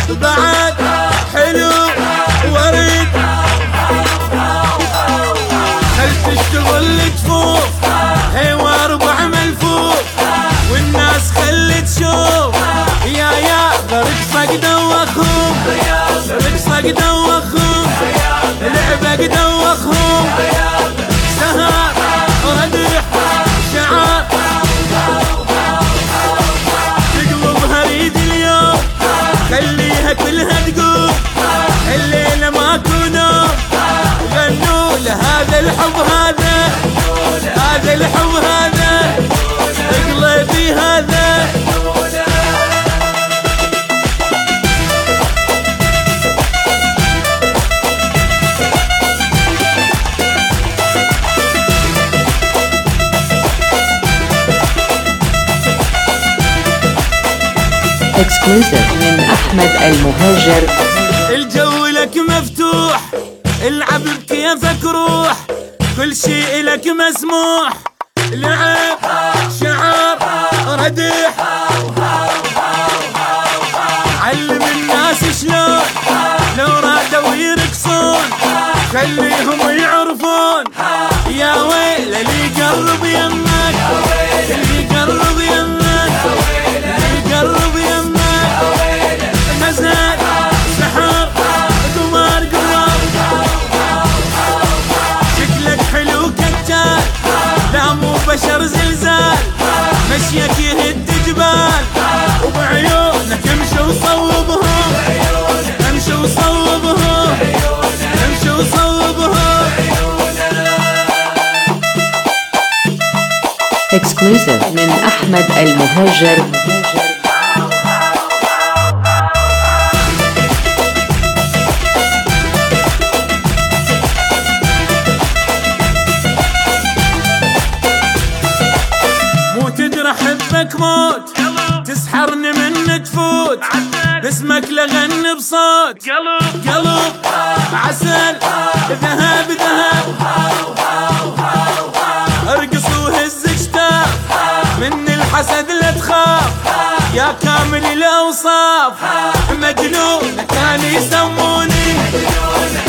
بعد حلو ورد، خل تشتغل تفوق حوار بعمل والناس خلي تشوف يا برقصك دوخهم، برقصك دوخهم، لعبك دوخهم، سهر ردح شعار تقلبها ريد اليوم، خليها كلها تقوم الليلة ماكو نوم، غنوا لهذا الحب هذا الحب هذا قلبي هذا. اكسكلوسيف من احمد المهاجر. الجو لك مفتوح، العب بكيفك روح، كل شيء لك مسموح، لعب شعر ردح، علم الناس شلون لو رادوا يرقصون، خليهم يعرفون يا ويل اللي يقرب يمك، اللي يقرب يمك، اللي يقرب يمك، مزاج سحر قمر قرب، شكلك حلو كتال لا مو بشر زلزال، مشيك يهد جبال، وبعيونك امشي وصوبهم، امشي وصوبهم، امشي وصوبهم. اكسكلوسيف من احمد المهاجر. مو تدري احبك موت، تسحرني من تفوت، باسمك لغني بصوت، قلب عسل ذهب ذهب، ارقص وهز اجتاف من الحسد لا تخاف، يا كامل الاوصاف مجنون كان يسموني،